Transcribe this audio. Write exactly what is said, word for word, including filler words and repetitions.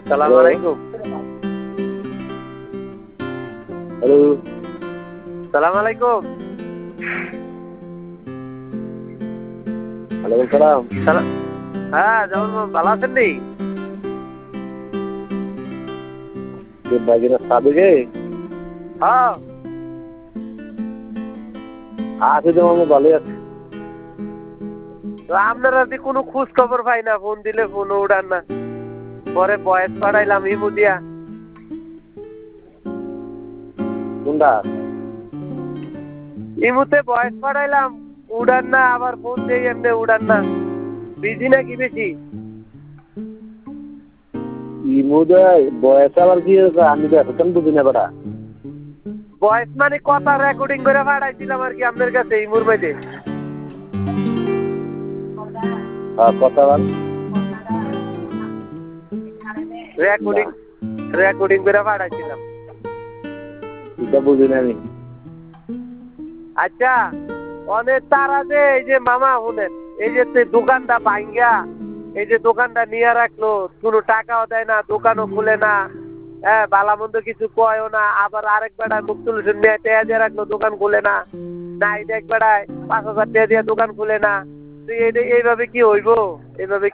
সালাম আলাইকুম। হ্যালো, সালাম আলাইকুম। ওয়ালাইকুম সালাম। সালাম। হ্যাঁ যেমন ভালো আছেন নি? বাগিরা সাবেকে হ্যাঁ আছে যেমন ভালোই আছে। তো আপনারা যদি কোনো খোঁজ খবর পাই না, ফোন দিলে ফোনও উঠান না। পরে বয়স পাঠাইলাম ইমু দিয়া। কোনটা? ইমুতে বয়স পাঠাইলাম, উড়ান না, আবার ফোন দিয়ে এমনি উড়ান না। বিজি নাকি বেশি? ইমুদে বয়স আবার কি হয়েছে আমি তো এখন বুঝি না বেটা। বয়স মানে কথা রেকর্ডিং করে পাঠাইছিলাম আর কি আপনার কাছে ইমুর মধ্যে। হ্যাঁ, কথা বল। রেকর্ডিং রেকর্ডিং করে পাঠাইছিলাম। এটা বুঝি না আমি। আচ্ছা অনেক তারা যে এই যে মামা শুনেন, এই যে তে দোকানটা ভাঙ্গা, এই যে দোকানটা নিয়ে রাখলো, কোনো টাকাও দেয় না, দোকানও খুলে না, হ্যাঁ বালা মন্দ কিছু কয়ও না, আবার আরেক বেড়ায় মুখ তুলছেন নিয়ে টেয়া দিয়ে রাখলো, দোকান খুলে না, নাই দেখ বেড়ায় পাঁচ হাজার টাকা দিয়ে দোকান খুলে না। তো এইভাবে কি হইব? এইভাবে